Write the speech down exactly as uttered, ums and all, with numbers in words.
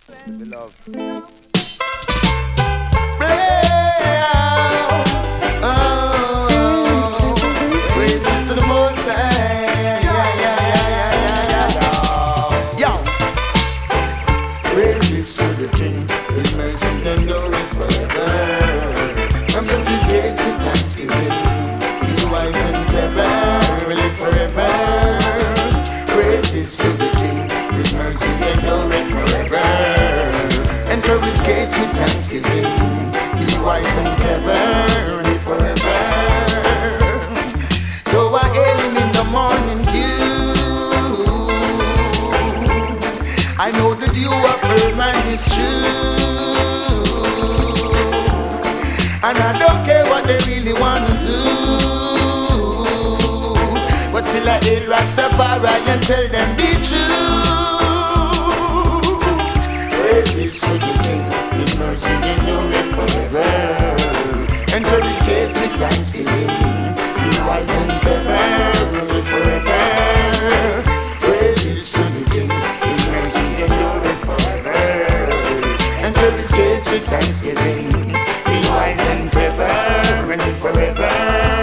Give me love. Oh, praises to the Most High. Yeah, yeah, yeah, yeah, yeah, yeah. Yo, praises to the King. His mercy endureth forever. From the gate to thanksgiving, He wise and clever, will live forever. Praises to the King. His mercy endureth forever. Enter His gates with thanksgiving. He wise and clever, live forever. So I hail Him in the morning dew. I know the dew of Herman is true, and I don't care what they really want to do, but still I hail Rastafari and tell them be true. Praise to the King, His mercy endureth forever. Enter His gates with thanksgiving. He wise and clever, live forever. Praise to the King, His mercy endureth forever. Enter His gates with thanksgiving. He wise and clever, live forever.